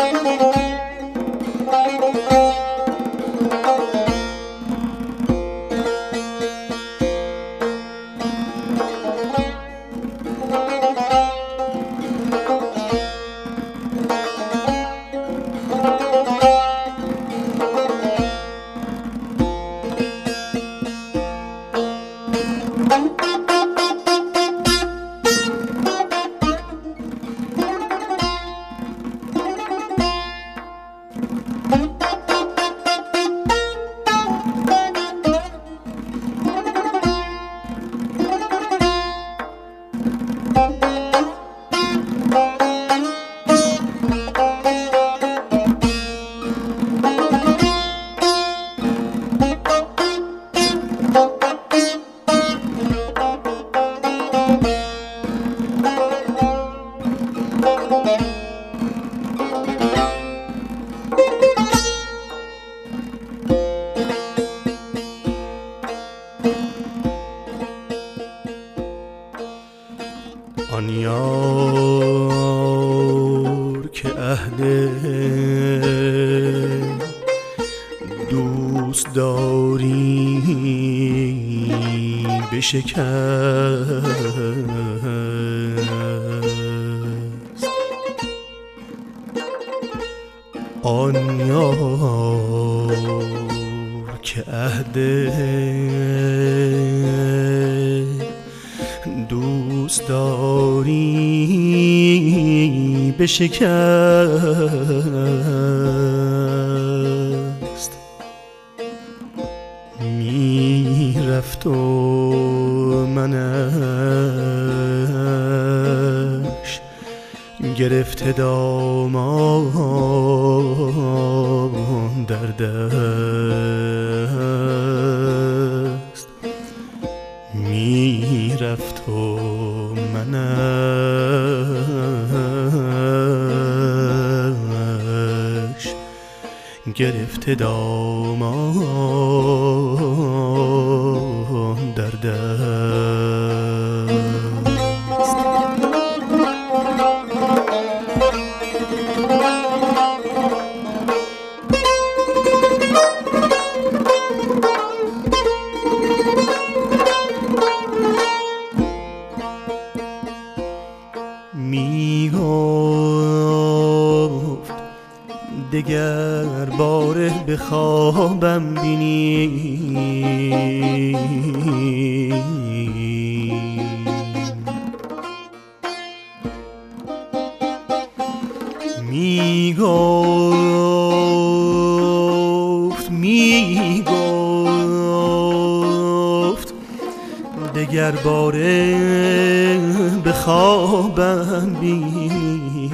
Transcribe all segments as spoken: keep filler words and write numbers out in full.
آن یار که عهد دوست داری بشکست، آن یار که عهد دوست داری بشکست، می رفت و منش گرفته دامان در دست، می رفت و منش گرفته دامان در دست. می گفت دگر باره به خوابم بینی، می گفت می گفت دگر باره به خوابم بینی،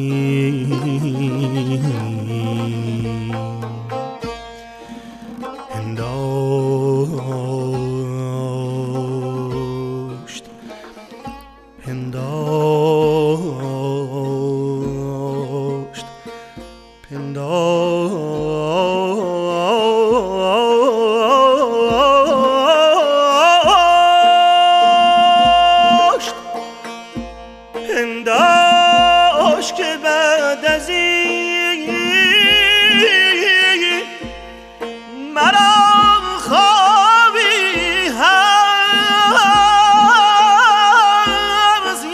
پنداشت پنداشت پنداشت پنداشت که بعد از این مرا خوابی هست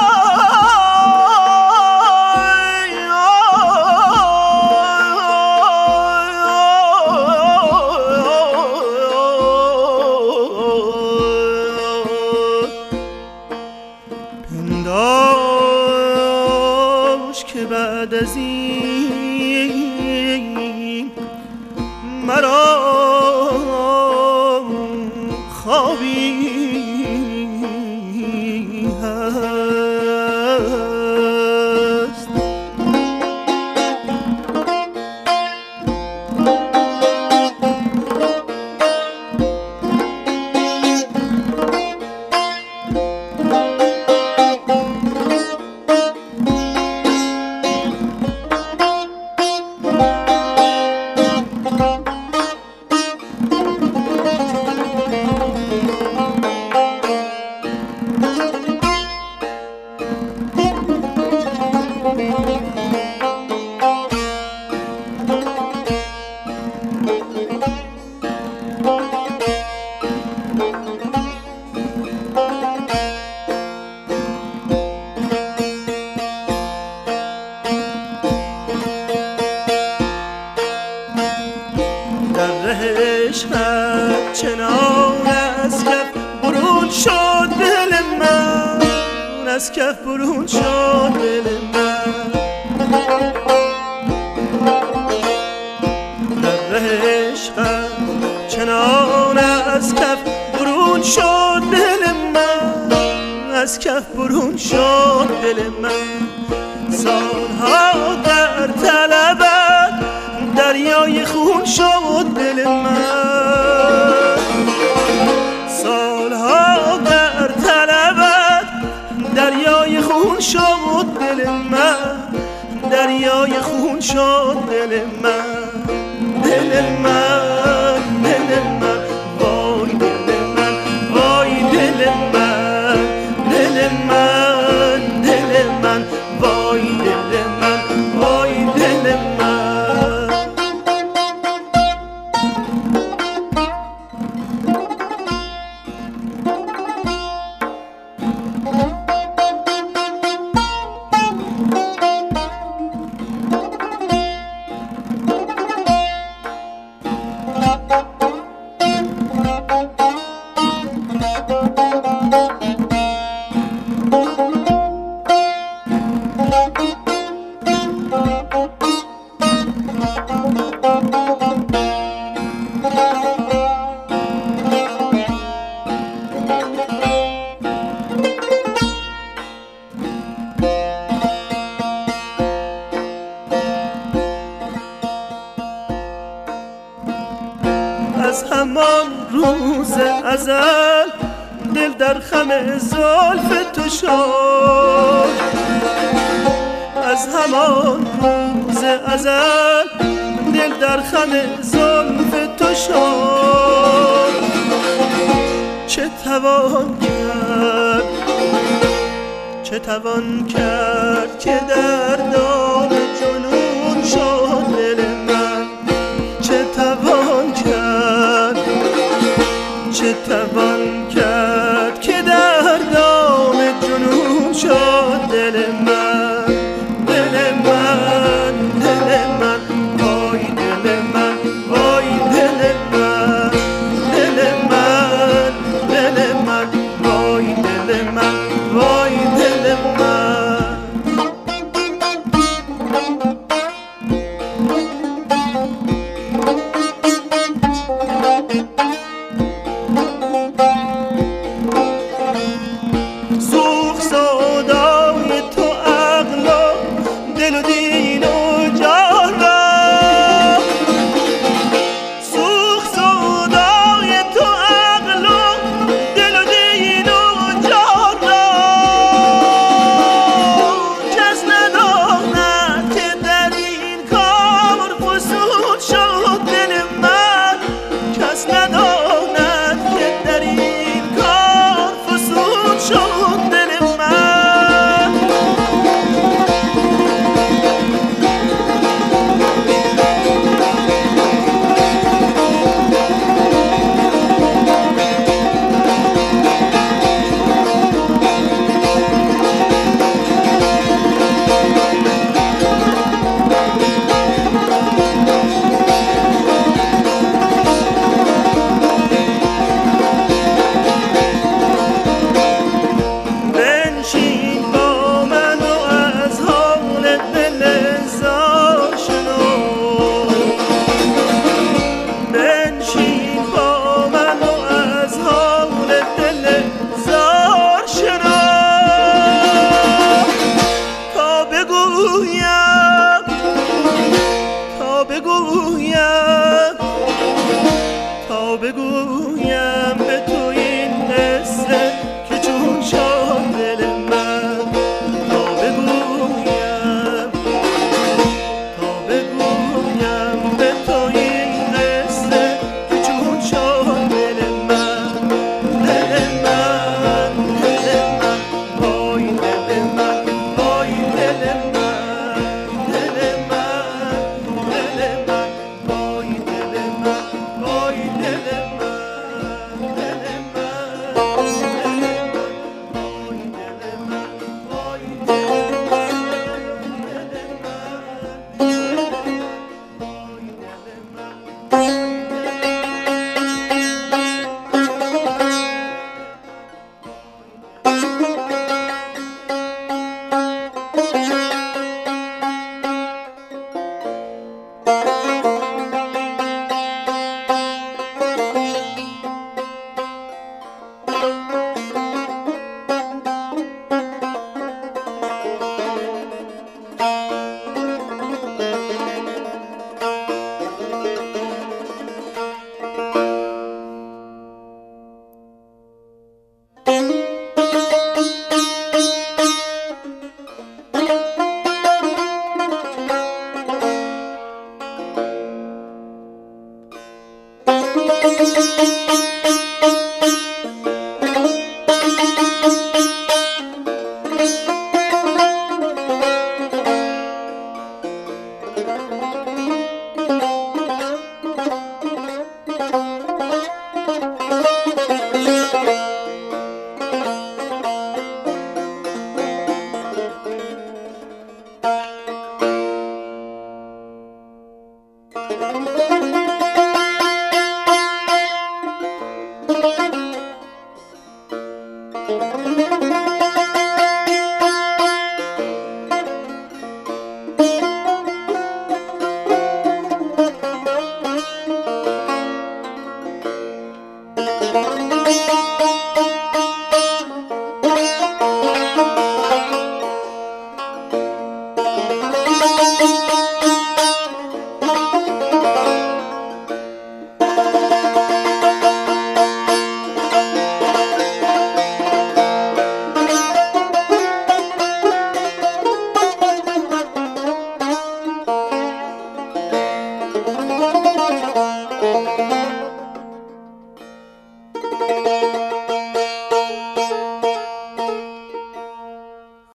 پنداشت که بعد از این مرا خوابی هست. چنان از کف برون شد دل من، از کف برون شد دل من. در ره عشقت چنان از کف برون شد دل من، از کف برون شد دل من. سالها در طلبت دریای خون شد دل من، سالها در طلبت دریای خون شد دل من، دریای خون شد دل من. دل من دل من وای دل من، وای دل من دل من دل من وای دل من، وای دل من. از همان روز ازل دل در خم زلف تو شد، از همان روز ازل دل در خم زلف تو شد. چه توان کرد چه توان کرد که در دام جنون شد دل من، چه توان کرد چه توان کرد که در دام جنون شد دل من. دل من دل من وای دل من، وای دل من دل من دل من وای دل من، وای دل من. Thank you.